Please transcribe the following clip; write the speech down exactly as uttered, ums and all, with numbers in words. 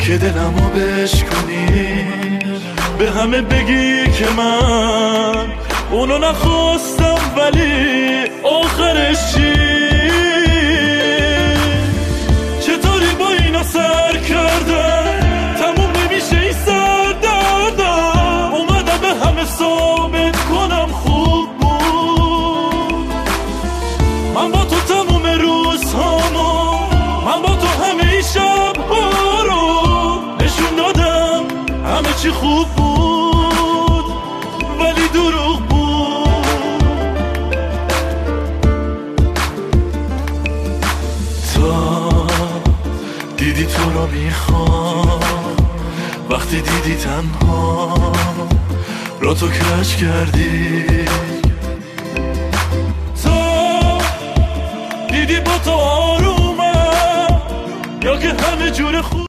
که دلمو بشکنی، به همه بگی که من اونو نخواستم ولی آخرش چی؟ چطوری با اینا سر کردن تموم نمیشه این سر دردم؟ اومدم به همه ثابت کنم خوب بود. من با تو تموم روزهامو، من با تو همه این شبها رو نشون دادم همه چی خوب بود ولی دروغ بود. تا دیدی تو رو میخوام، وقتی دیدی تنها را تو کش کردی. تا دیدی با تو آرومم یا که همه جور خوب